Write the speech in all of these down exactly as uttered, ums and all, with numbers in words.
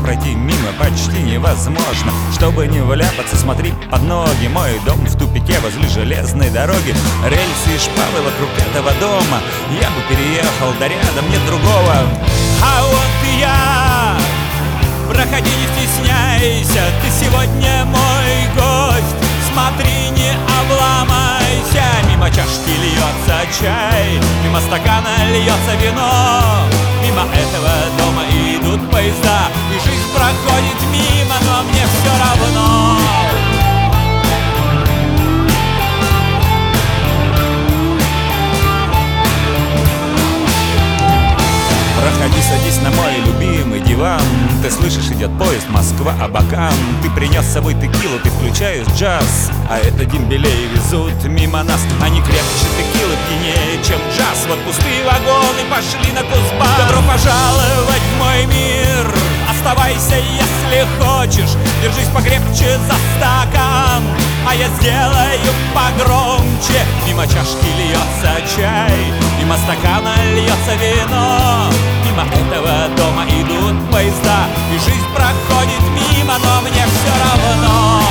пройти мимо почти невозможно. Чтобы не вляпаться, смотри под ноги. Мой дом в тупике возле железной дороги. Рельсы и шпалы вокруг этого дома. Я бы переехал, да рядом нет другого. А вот и я. Проходи, не стесняйся, ты сегодня мой гость. Смотри, не обломайся. Мимо чашки льется чай, мимо стакана льется вино. Мимо этого дома идут поезда, и жизнь проходит мимо, но мне все равно. Проходи, садись на мой любимый диван. Ты слышишь, идет поезд Москва-Абакан. Ты принес с собой текилу, ты включаешь джаз, а это дембелей везут мимо нас. Они крепче текилы, пьянее, чем джаз. Вот пустые вагоны пошли на Кузбасс. Добро пожаловать в мой мир. Оставайся, если хочешь. Держись покрепче за стакан, а я сделаю погромче. Мимо чашки льется чай, мимо стакана льется вино. Мимо этого дома идут поезда, и жизнь проходит мимо, но мне все равно.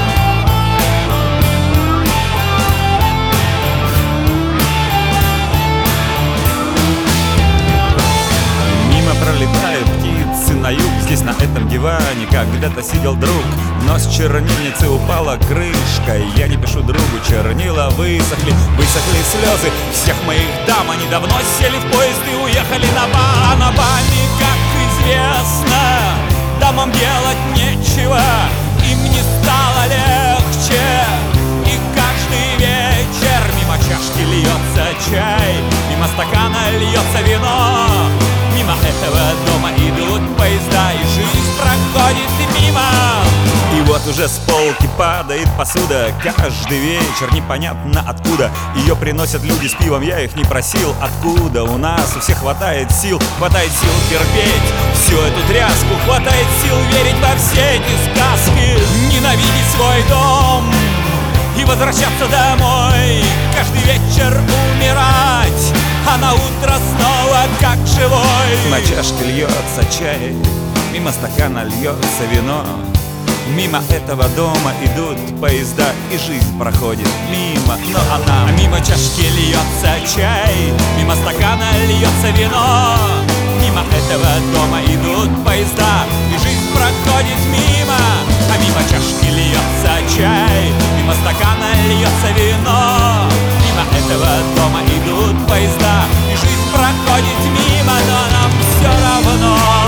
Мимо пролетают птицы на юг. Здесь на этом диване когда-то сидел друг, но с чернильницы упала крышка. Я не пишу другу, чернила высохли. Высохли слезы всех моих дам. Они давно сели в поезд и уехали на бал. А на баме, как известно, дамам делать нечего. Им не стало легче, и каждый вечер мимо чашки льется чай, мимо стакана льется вино. Мимо этого дома идут поезда, и жизнь проходит мимо. И вот уже с полки падает посуда. Каждый вечер непонятно откуда. Ее приносят люди с пивом, я их не просил. Откуда? У нас у всех хватает сил. Хватает сил терпеть всю эту тряску. Хватает сил верить во все эти сказки. Ненавидеть свой дом и возвращаться домой. Каждый вечер умирать, а на утро снова как живой. На чашке льется чай, мимо стакана льется вино. Мимо этого дома идут поезда, и жизнь проходит мимо, но она. Мимо чашки льется чай, мимо стакана льется вино. Мимо этого дома идут поезда, и жизнь проходит мимо. А мимо чашки льется чай, мимо стакана льется вино. Мимо этого дома идут поезда, и жизнь проходит мимо, но нам все равно.